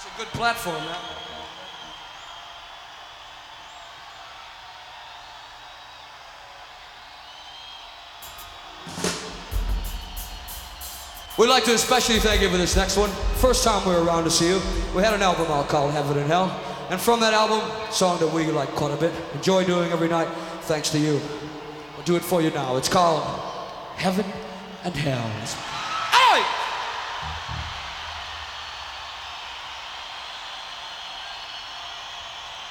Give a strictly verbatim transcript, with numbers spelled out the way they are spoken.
Good platform, man. We'd like to especially thank you for this next one. First time we were around to see you. We had an album out called Heaven and Hell. And from that album, a song that we like quite a bit, enjoy doing every night, thanks to you. We'll do it for you now. It's called Heaven and Hell.